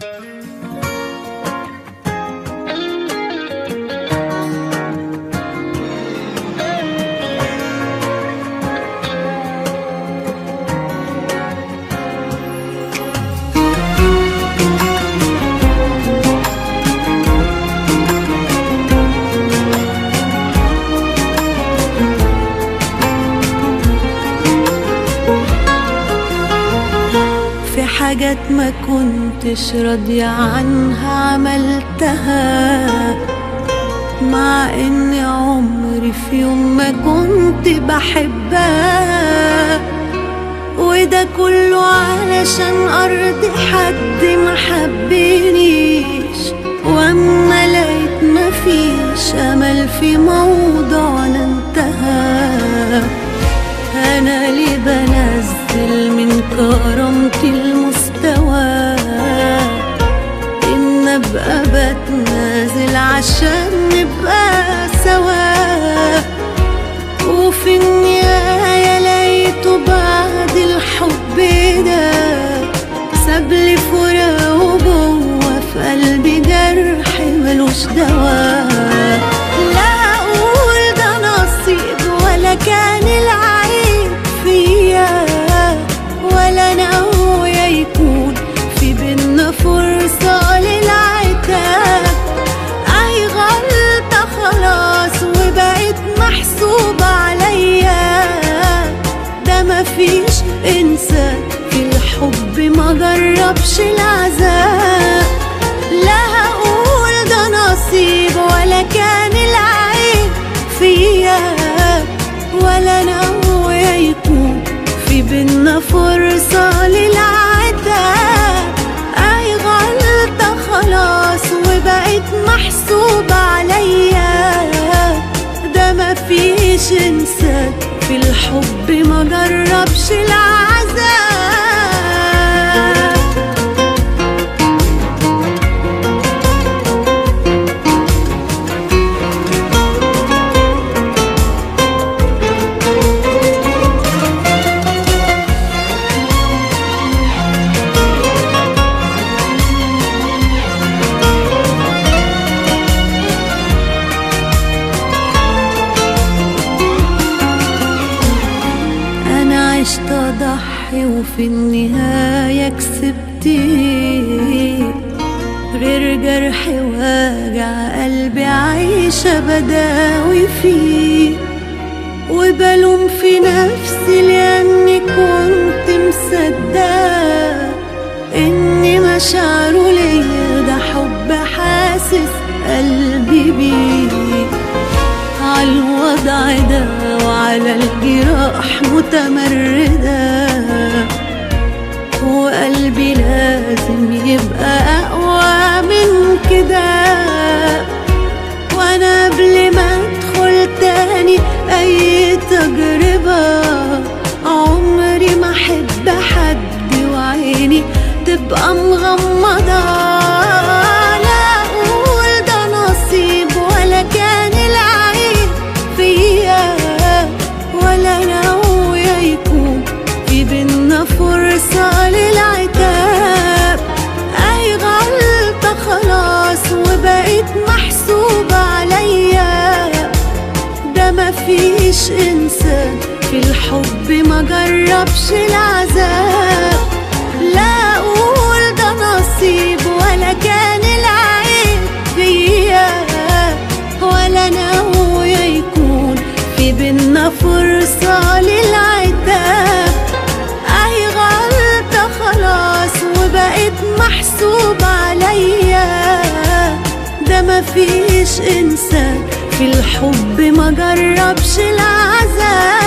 حاجات ما كنتش راضية عنها عملتها، مع ان عمري في يوم ما كنت بحبها، وده كله علشان ارضي حد ما حبنيش. واما لقيت مفيش امل في موضوعنا انتهى، انا ليه بنزل من كرامتي المستوى ان ابقى بتنازل عشان نبقى سوا؟ وفي النهاية لقيته بعد الحب ده سابلي فراق وجوه في قلبي جرح ملوش دوا. لا اقول ده نصيب ولا كان العيب فيا، ولا ناوية يكون في بينا فرصة للعتاب. اي غلطة خلاص وبقيت محسوبة عليا، ده مفيش انسان في الحب ما جربش العذاب. لا هقول ده نصيب ولا كان العيب فيا، ولا ناوية يكون في بينا فرصة للعتاب. اي غلطة خلاص وبقيت محسوبة عليا، ده مفيش انسان في الحب ما جربش العذاب. عشت أضحي وفي النهاية كسبت، غير جرح واجع قلبي عايشة بداوي فيه. وبلوم في نفسي لأني كنت مصدقة إن مشاعره ليا ده حب حاسس قلبي بيه. عالوضع ده وعلى الجراح متمردة، وقلبي لازم يبقى أقوى من كده. وأنا قبل ما أدخل تاني أي تجربة عمري ما أحب حد وعيني تبقى مغمضة. لا أقول ده نصيب ولا كان العيب فيا، ولا ناوية يكون في بينا فرصة للعتاب. أي غلطة خلاص وبقيت محسوبة عليا، ده مفيش إنسان في الحب ما جربش العذاب. لا أقول ده نصيب ولا كان العيب فيا، ولا ناوية يكون في بينا فرصة للعتاب. أي غلطة خلاص وبقيت محسوبة عليا، ده مفيش إنسان في الحب ما جربش العذاب.